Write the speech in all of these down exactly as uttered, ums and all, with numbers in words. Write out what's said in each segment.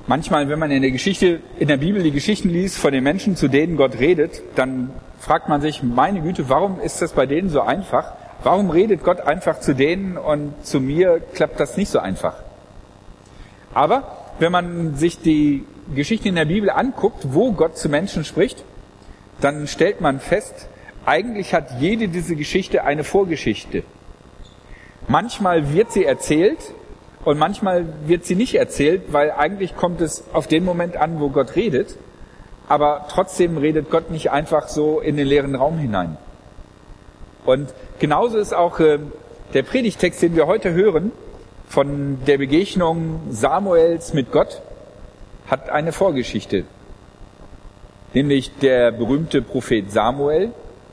Manchmal, wenn man in der Geschichte, in der Bibel die Geschichten liest von den Menschen, zu denen Gott redet, dann fragt man sich, meine Güte, warum ist das bei denen so einfach? Warum redet Gott einfach zu denen und zu mir klappt das nicht so einfach? Aber wenn man sich die Geschichte in der Bibel anguckt, wo Gott zu Menschen spricht, dann stellt man fest, eigentlich hat jede diese Geschichte eine Vorgeschichte. Manchmal wird sie erzählt und manchmal wird sie nicht erzählt, weil eigentlich kommt es auf den Moment an, wo Gott redet, aber trotzdem redet Gott nicht einfach so in den leeren Raum hinein. Und genauso ist auch äh, der Predigtext, den wir heute hören, von der Begegnung Samuels mit Gott, hat eine Vorgeschichte. Nämlich der berühmte Prophet Samuel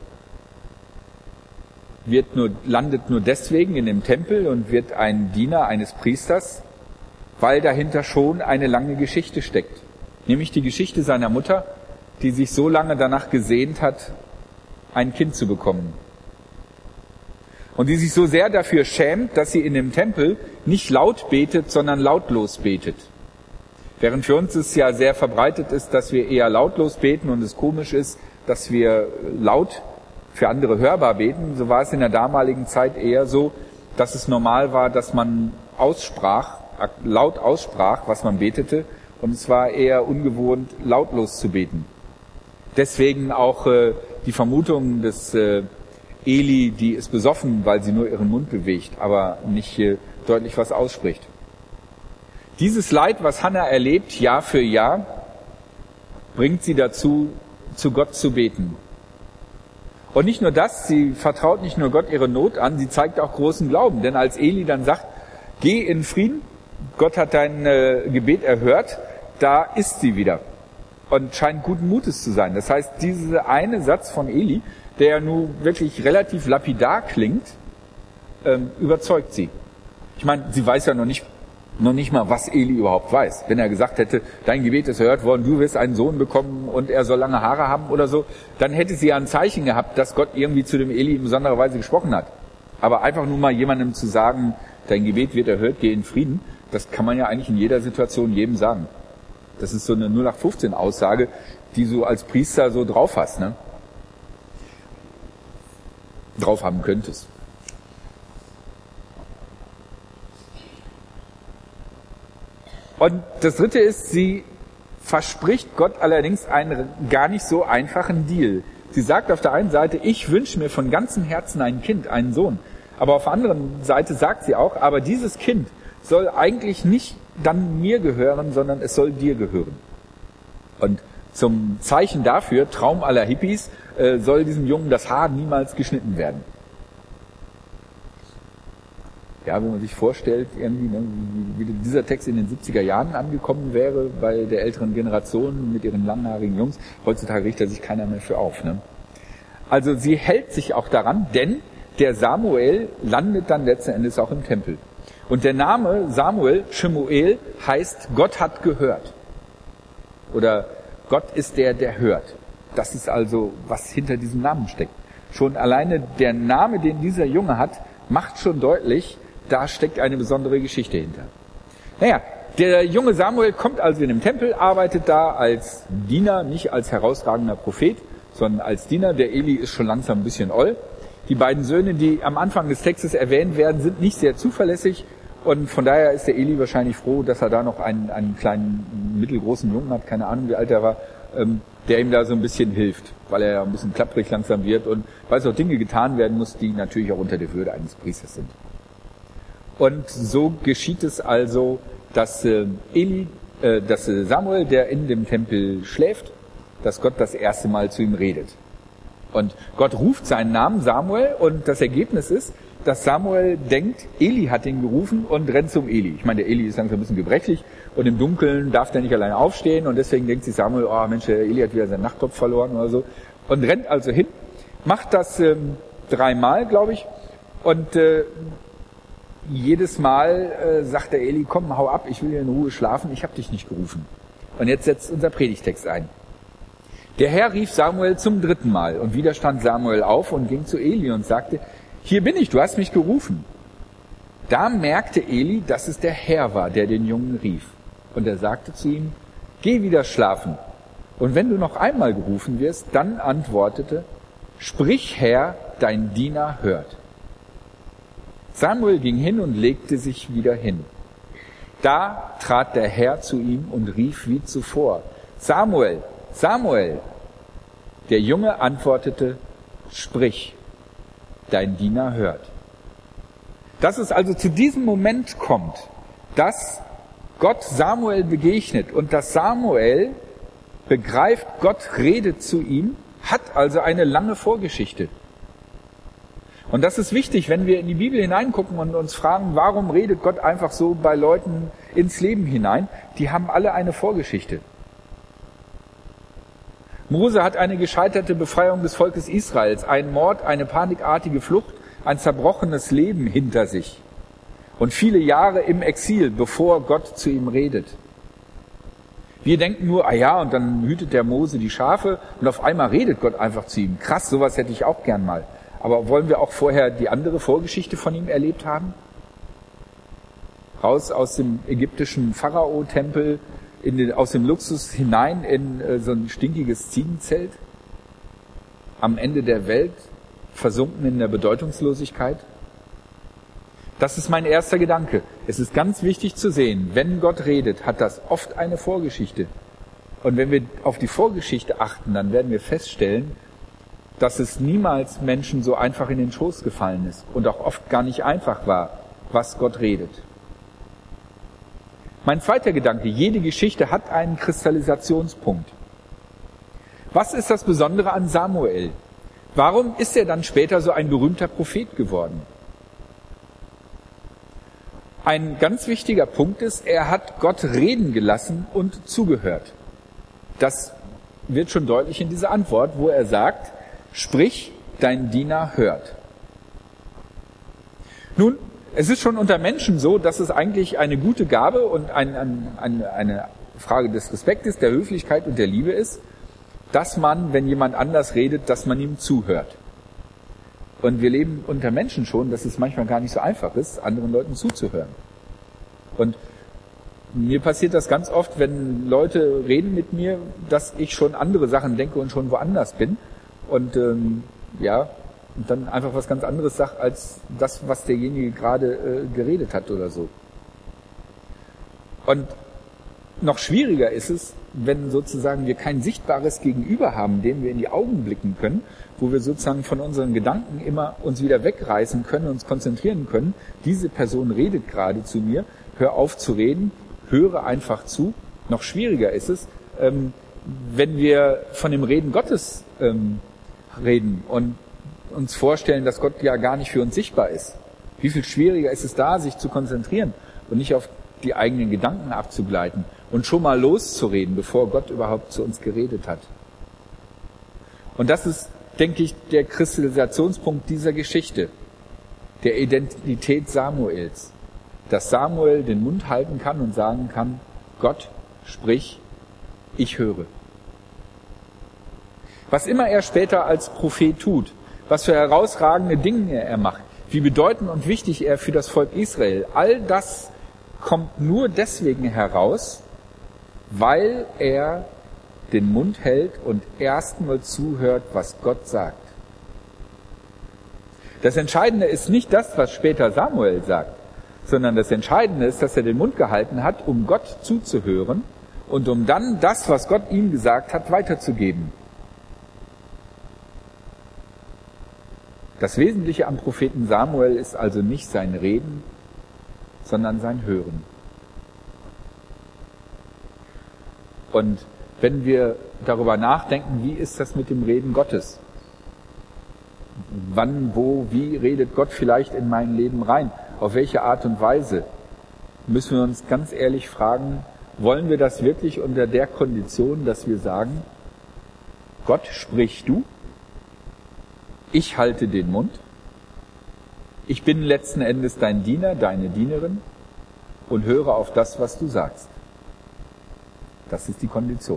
wird nur, landet nur deswegen in dem Tempel und wird ein Diener eines Priesters, weil dahinter schon eine lange Geschichte steckt. Nämlich die Geschichte seiner Mutter, die sich so lange danach gesehnt hat, ein Kind zu bekommen. Und die sich so sehr dafür schämt, dass sie in dem Tempel nicht laut betet, sondern lautlos betet. Während für uns es ja sehr verbreitet ist, dass wir eher lautlos beten und es komisch ist, dass wir laut für andere hörbar beten, so war es in der damaligen Zeit eher so, dass es normal war, dass man aussprach, laut aussprach, was man betete, und es war eher ungewohnt, lautlos zu beten. Deswegen auch äh, die Vermutung des äh, Eli, die ist besoffen, weil sie nur ihren Mund bewegt, aber nicht äh, deutlich was ausspricht. Dieses Leid, was Hannah erlebt, Jahr für Jahr, bringt sie dazu, zu Gott zu beten. Und nicht nur das, sie vertraut nicht nur Gott ihre Not an, sie zeigt auch großen Glauben. Denn als Eli dann sagt, geh in Frieden, Gott hat dein äh, Gebet erhört, da ist sie wieder. Und scheint guten Mutes zu sein. Das heißt, dieser eine Satz von Eli, der ja nun wirklich relativ lapidar klingt, ähm, überzeugt sie. Ich meine, sie weiß ja noch nicht, noch nicht mal, was Eli überhaupt weiß. Wenn er gesagt hätte, dein Gebet ist erhört worden, du wirst einen Sohn bekommen und er soll lange Haare haben oder so, dann hätte sie ja ein Zeichen gehabt, dass Gott irgendwie zu dem Eli in besonderer Weise gesprochen hat. Aber einfach nur mal jemandem zu sagen, dein Gebet wird erhört, geh in Frieden, das kann man ja eigentlich in jeder Situation jedem sagen. Das ist so eine null acht fünfzehn Aussage, die du als Priester so drauf hast, ne? Drauf haben könntest. Und das Dritte ist, sie verspricht Gott allerdings einen gar nicht so einfachen Deal. Sie sagt auf der einen Seite, ich wünsche mir von ganzem Herzen ein Kind, einen Sohn. Aber auf der anderen Seite sagt sie auch, aber dieses Kind soll eigentlich nicht dann mir gehören, sondern es soll dir gehören. Und zum Zeichen dafür, Traum aller Hippies, äh, soll diesem Jungen das Haar niemals geschnitten werden. Ja, wenn man sich vorstellt, irgendwie, ne, wie dieser Text in den siebziger Jahren angekommen wäre bei der älteren Generation mit ihren langhaarigen Jungs, heutzutage richtet sich keiner mehr für auf. Ne? Also sie hält sich auch daran, denn der Samuel landet dann letzten Endes auch im Tempel. Und der Name Samuel, Shemuel, heißt Gott hat gehört. Oder Gott ist der, der hört. Das ist also, was hinter diesem Namen steckt. Schon alleine der Name, den dieser Junge hat, macht schon deutlich, da steckt eine besondere Geschichte hinter. Naja, der junge Samuel kommt also in den Tempel, arbeitet da als Diener, nicht als herausragender Prophet, sondern als Diener. Der Eli ist schon langsam ein bisschen oll. Die beiden Söhne, die am Anfang des Textes erwähnt werden, sind nicht sehr zuverlässig. Und von daher ist der Eli wahrscheinlich froh, dass er da noch einen, einen kleinen, mittelgroßen Jungen hat, keine Ahnung, wie alt er war, ähm, der ihm da so ein bisschen hilft, weil er ja ein bisschen klapprig langsam wird und weil es auch Dinge getan werden muss, die natürlich auch unter der Würde eines Priesters sind. Und so geschieht es also, dass äh, Eli, äh, dass äh, Samuel, der in dem Tempel schläft, dass Gott das erste Mal zu ihm redet. Und Gott ruft seinen Namen Samuel und das Ergebnis ist, dass Samuel denkt, Eli hat ihn gerufen und rennt zum Eli. Ich meine, der Eli ist langsam ein bisschen gebrechlich und im Dunkeln darf der nicht alleine aufstehen und deswegen denkt sich Samuel, oh Mensch, der Eli hat wieder seinen Nachttopf verloren oder so und rennt also hin, macht das ähm, dreimal, glaube ich, und äh, jedes Mal äh, sagt der Eli, komm, hau ab, ich will hier in Ruhe schlafen, ich habe dich nicht gerufen. Und jetzt setzt unser Predigtext ein. Der Herr rief Samuel zum dritten Mal und wieder stand Samuel auf und ging zu Eli und sagte, hier bin ich, du hast mich gerufen. Da merkte Eli, dass es der Herr war, der den Jungen rief. Und er sagte zu ihm, geh wieder schlafen. Und wenn du noch einmal gerufen wirst, dann antwortete, sprich Herr, dein Diener hört. Samuel ging hin und legte sich wieder hin. Da trat der Herr zu ihm und rief wie zuvor, Samuel, Samuel. Der Junge antwortete, sprich, dein Diener hört. Dass es also zu diesem Moment kommt, dass Gott Samuel begegnet und dass Samuel begreift, Gott redet zu ihm, hat also eine lange Vorgeschichte. Und das ist wichtig, wenn wir in die Bibel hineingucken und uns fragen, warum redet Gott einfach so bei Leuten ins Leben hinein? Die haben alle eine Vorgeschichte. Mose hat eine gescheiterte Befreiung des Volkes Israels, einen Mord, eine panikartige Flucht, ein zerbrochenes Leben hinter sich und viele Jahre im Exil, bevor Gott zu ihm redet. Wir denken nur, ah ja, und dann hütet der Mose die Schafe und auf einmal redet Gott einfach zu ihm. Krass, sowas hätte ich auch gern mal. Aber wollen wir auch vorher die andere Vorgeschichte von ihm erlebt haben? Raus aus dem ägyptischen Pharao-Tempel, in den, aus dem Luxus hinein in äh, so ein stinkiges Ziegenzelt, am Ende der Welt, versunken in der Bedeutungslosigkeit. Das ist mein erster Gedanke. Es ist ganz wichtig zu sehen, wenn Gott redet, hat das oft eine Vorgeschichte. Und wenn wir auf die Vorgeschichte achten, dann werden wir feststellen, dass es niemals Menschen so einfach in den Schoß gefallen ist und auch oft gar nicht einfach war, was Gott redet. Mein zweiter Gedanke, jede Geschichte hat einen Kristallisationspunkt. Was ist das Besondere an Samuel? Warum ist er dann später so ein berühmter Prophet geworden? Ein ganz wichtiger Punkt ist, er hat Gott reden gelassen und zugehört. Das wird schon deutlich in dieser Antwort, wo er sagt, sprich, dein Diener hört. Nun, es ist schon unter Menschen so, dass es eigentlich eine gute Gabe und ein, ein, eine, eine Frage des Respektes, der Höflichkeit und der Liebe ist, dass man, wenn jemand anders redet, dass man ihm zuhört. Und wir leben unter Menschen schon, dass es manchmal gar nicht so einfach ist, anderen Leuten zuzuhören. Und mir passiert das ganz oft, wenn Leute reden mit mir, dass ich schon andere Sachen denke und schon woanders bin. Und ähm, ja, und dann einfach was ganz anderes sage, als das, was derjenige gerade äh, geredet hat oder so. Und noch schwieriger ist es, wenn sozusagen wir kein sichtbares Gegenüber haben, dem wir in die Augen blicken können, wo wir sozusagen von unseren Gedanken immer uns wieder wegreißen können, uns konzentrieren können. Diese Person redet gerade zu mir, hör auf zu reden, höre einfach zu. Noch schwieriger ist es, ähm, wenn wir von dem Reden Gottes ähm, reden und uns vorstellen, dass Gott ja gar nicht für uns sichtbar ist. Wie viel schwieriger ist es da, sich zu konzentrieren und nicht auf die eigenen Gedanken abzugleiten und schon mal loszureden, bevor Gott überhaupt zu uns geredet hat. Und das ist, denke ich, der Kristallisationspunkt dieser Geschichte, der Identität Samuels. Dass Samuel den Mund halten kann und sagen kann, Gott, sprich, ich höre. Was immer er später als Prophet tut, was für herausragende Dinge er macht, wie bedeutend und wichtig er für das Volk Israel, all das kommt nur deswegen heraus, weil er den Mund hält und erstmal zuhört, was Gott sagt. Das Entscheidende ist nicht das, was später Samuel sagt, sondern das Entscheidende ist, dass er den Mund gehalten hat, um Gott zuzuhören und um dann das, was Gott ihm gesagt hat, weiterzugeben. Das Wesentliche am Propheten Samuel ist also nicht sein Reden, sondern sein Hören. Und wenn wir darüber nachdenken, wie ist das mit dem Reden Gottes? Wann, wo, wie redet Gott vielleicht in mein Leben rein? Auf welche Art und Weise? Müssen wir uns ganz ehrlich fragen, wollen wir das wirklich unter der Kondition, dass wir sagen, Gott, sprich du? Ich halte den Mund. Ich bin letzten Endes dein Diener, deine Dienerin und höre auf das, was du sagst. Das ist die Kondition.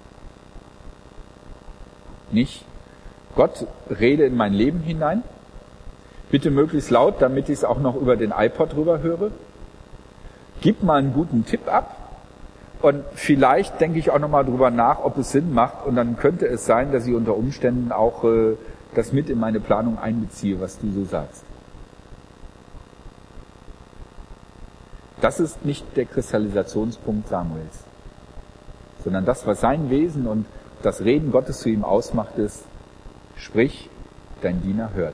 Nicht, Gott, rede in mein Leben hinein, bitte möglichst laut, damit ich es auch noch über den iPod rüber höre. Gib mal einen guten Tipp ab, Und vielleicht denke ich auch nochmal drüber nach, ob es Sinn macht. Und dann könnte es sein, dass ich unter Umständen auch äh, das mit in meine Planung einbeziehe, was du so sagst. Das ist nicht der Kristallisationspunkt Samuels, sondern das, was sein Wesen und das Reden Gottes zu ihm ausmacht, ist: Sprich, dein Diener hört.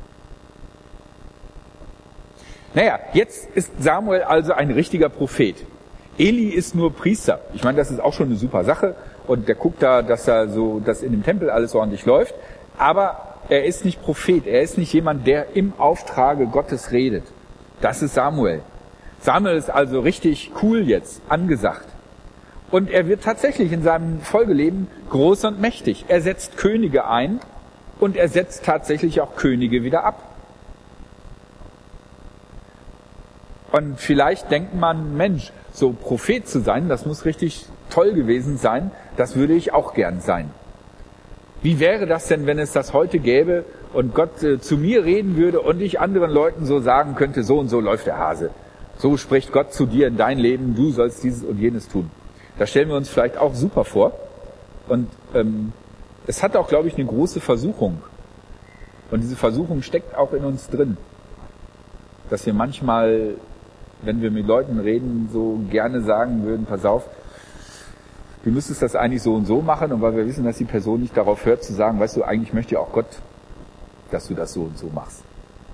Naja, jetzt ist Samuel also ein richtiger Prophet. Eli ist nur Priester. Ich meine, das ist auch schon eine super Sache. Und der guckt da, dass er so, dass in dem Tempel alles ordentlich läuft. Aber er ist nicht Prophet. Er ist nicht jemand, der im Auftrage Gottes redet. Das ist Samuel. Samuel ist also richtig cool jetzt, angesagt. Und er wird tatsächlich in seinem Folgeleben groß und mächtig. Er setzt Könige ein und er setzt tatsächlich auch Könige wieder ab. Und vielleicht denkt man, Mensch, so Prophet zu sein, das muss richtig toll gewesen sein, das würde ich auch gern sein. Wie wäre das denn, wenn es das heute gäbe und Gott äh, zu mir reden würde und ich anderen Leuten so sagen könnte, so und so läuft der Hase. So spricht Gott zu dir in dein Leben, du sollst dieses und jenes tun. Das stellen wir uns vielleicht auch super vor. Und ähm, es hat auch, glaube ich, eine große Versuchung. Und diese Versuchung steckt auch in uns drin. Dass wir manchmal, wenn wir mit Leuten reden, so gerne sagen würden, pass auf, du müsstest das eigentlich so und so machen. Und weil wir wissen, dass die Person nicht darauf hört, zu sagen, weißt du, eigentlich möchte ja auch Gott, dass du das so und so machst.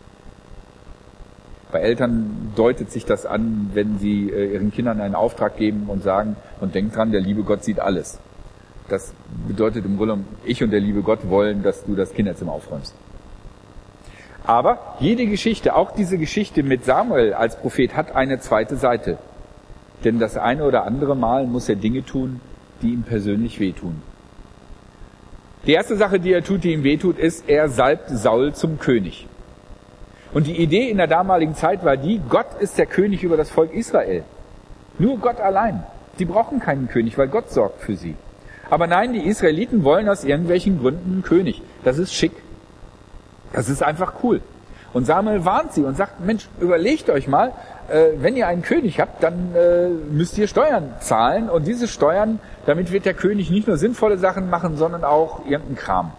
Bei Eltern deutet sich das an, wenn sie äh, ihren Kindern einen Auftrag geben und sagen, und denkt dran, der liebe Gott sieht alles. Das bedeutet im Grunde, ich und der liebe Gott wollen, dass du das Kinderzimmer aufräumst. Aber jede Geschichte, auch diese Geschichte mit Samuel als Prophet, hat eine zweite Seite. Denn das eine oder andere Mal muss er Dinge tun, die ihm persönlich wehtun. Die erste Sache, die er tut, die ihm wehtut, ist, er salbt Saul zum König. Und die Idee in der damaligen Zeit war die, Gott ist der König über das Volk Israel. Nur Gott allein. Die brauchen keinen König, weil Gott sorgt für sie. Aber nein, die Israeliten wollen aus irgendwelchen Gründen einen König. Das ist schick. Das ist einfach cool. Und Samuel warnt sie und sagt, Mensch, überlegt euch mal, äh, wenn ihr einen König habt, dann äh, müsst ihr Steuern zahlen. Und diese Steuern, damit wird der König nicht nur sinnvolle Sachen machen, sondern auch irgendeinen Kram.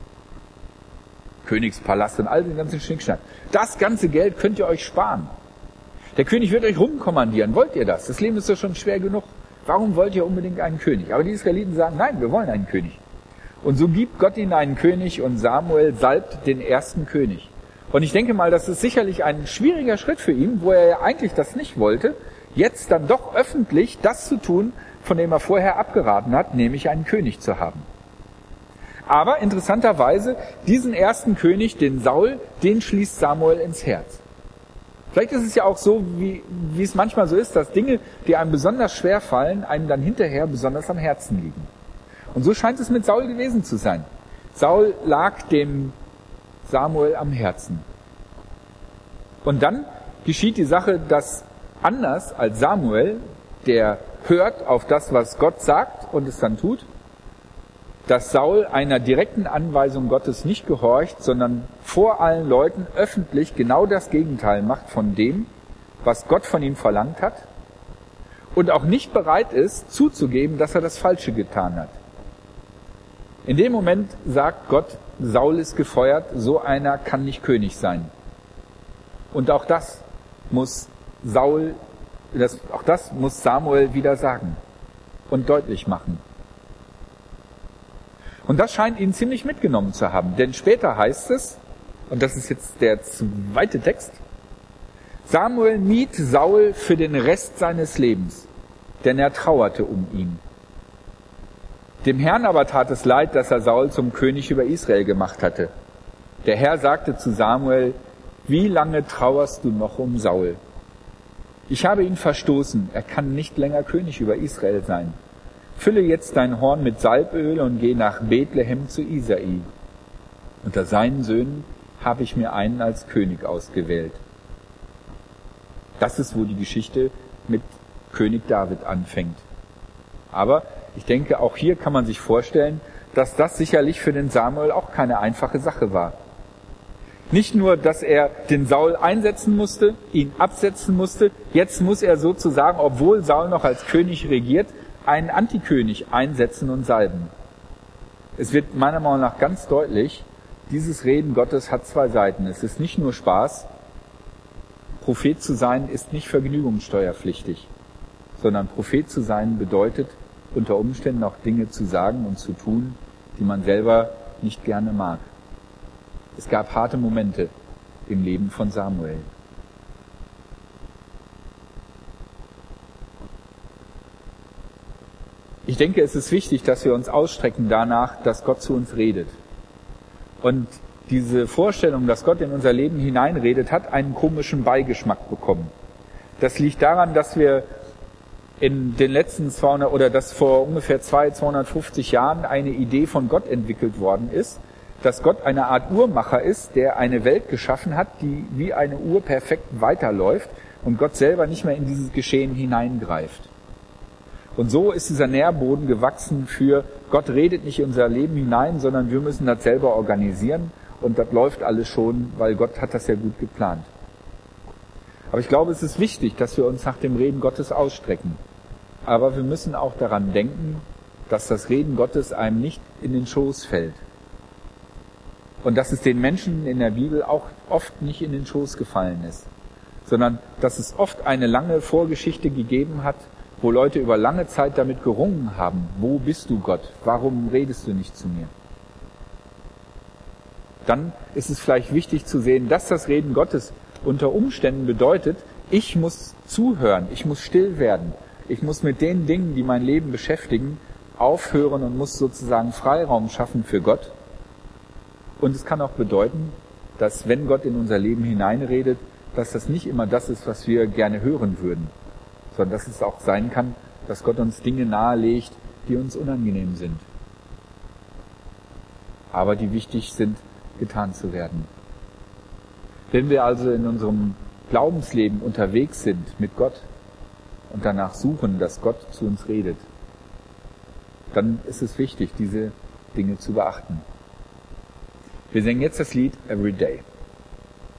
Königspalast und all den ganzen Schnickschnack. Das ganze Geld könnt ihr euch sparen. Der König wird euch rumkommandieren. Wollt ihr das? Das Leben ist doch schon schwer genug. Warum wollt ihr unbedingt einen König? Aber die Israeliten sagen, nein, wir wollen einen König. Und so gibt Gott ihnen einen König und Samuel salbt den ersten König. Und ich denke mal, das ist sicherlich ein schwieriger Schritt für ihn, wo er ja eigentlich das nicht wollte, jetzt dann doch öffentlich das zu tun, von dem er vorher abgeraten hat, nämlich einen König zu haben. Aber interessanterweise, diesen ersten König, den Saul, den schließt Samuel ins Herz. Vielleicht ist es ja auch so, wie, wie es manchmal so ist, dass Dinge, die einem besonders schwer fallen, einem dann hinterher besonders am Herzen liegen. Und so scheint es mit Saul gewesen zu sein. Saul lag dem Samuel am Herzen. Und dann geschieht die Sache, dass anders als Samuel, der hört auf das, was Gott sagt und es dann tut, dass Saul einer direkten Anweisung Gottes nicht gehorcht, sondern vor allen Leuten öffentlich genau das Gegenteil macht von dem, was Gott von ihm verlangt hat und auch nicht bereit ist, zuzugeben, dass er das Falsche getan hat. In dem Moment sagt Gott, Saul ist gefeuert, so einer kann nicht König sein. Und auch das muss Saul, das, auch das muss Samuel wieder sagen und deutlich machen. Und das scheint ihn ziemlich mitgenommen zu haben, denn später heißt es, und das ist jetzt der zweite Text, Samuel mied Saul für den Rest seines Lebens, denn er trauerte um ihn. Dem Herrn aber tat es leid, dass er Saul zum König über Israel gemacht hatte. Der Herr sagte zu Samuel, wie lange trauerst du noch um Saul? Ich habe ihn verstoßen, er kann nicht länger König über Israel sein. Fülle jetzt dein Horn mit Salböl und geh nach Bethlehem zu Isai. Unter seinen Söhnen habe ich mir einen als König ausgewählt. Das ist, wo die Geschichte mit König David anfängt. Aber ich denke, auch hier kann man sich vorstellen, dass das sicherlich für den Samuel auch keine einfache Sache war. Nicht nur, dass er den Saul einsetzen musste, ihn absetzen musste, jetzt muss er sozusagen, obwohl Saul noch als König regiert, einen Antikönig einsetzen und salben. Es wird meiner Meinung nach ganz deutlich, dieses Reden Gottes hat zwei Seiten. Es ist nicht nur Spaß. Prophet zu sein ist nicht vergnügungssteuerpflichtig, sondern Prophet zu sein bedeutet, unter Umständen auch Dinge zu sagen und zu tun, die man selber nicht gerne mag. Es gab harte Momente im Leben von Samuel. Ich denke, es ist wichtig, dass wir uns ausstrecken danach, dass Gott zu uns redet. Und diese Vorstellung, dass Gott in unser Leben hineinredet, hat einen komischen Beigeschmack bekommen. Das liegt daran, dass wir in den letzten zweihundert oder dass vor ungefähr zweihundert, zweihundertfünfzig Jahren eine Idee von Gott entwickelt worden ist, dass Gott eine Art Uhrmacher ist, der eine Welt geschaffen hat, die wie eine Uhr perfekt weiterläuft und Gott selber nicht mehr in dieses Geschehen hineingreift. Und so ist dieser Nährboden gewachsen für Gott redet nicht in unser Leben hinein, sondern wir müssen das selber organisieren und das läuft alles schon, weil Gott hat das ja gut geplant. Aber ich glaube, es ist wichtig, dass wir uns nach dem Reden Gottes ausstrecken. Aber wir müssen auch daran denken, dass das Reden Gottes einem nicht in den Schoß fällt. Und dass es den Menschen in der Bibel auch oft nicht in den Schoß gefallen ist, sondern dass es oft eine lange Vorgeschichte gegeben hat, wo Leute über lange Zeit damit gerungen haben, wo bist du Gott? Warum redest du nicht zu mir? Dann ist es vielleicht wichtig zu sehen, dass das Reden Gottes unter Umständen bedeutet, ich muss zuhören, ich muss still werden, ich muss mit den Dingen, die mein Leben beschäftigen, aufhören und muss sozusagen Freiraum schaffen für Gott. Und es kann auch bedeuten, dass wenn Gott in unser Leben hineinredet, dass das nicht immer das ist, was wir gerne hören würden, sondern dass es auch sein kann, dass Gott uns Dinge nahelegt, die uns unangenehm sind, aber die wichtig sind, getan zu werden. Wenn wir also in unserem Glaubensleben unterwegs sind mit Gott und danach suchen, dass Gott zu uns redet, dann ist es wichtig, diese Dinge zu beachten. Wir singen jetzt das Lied Every Day.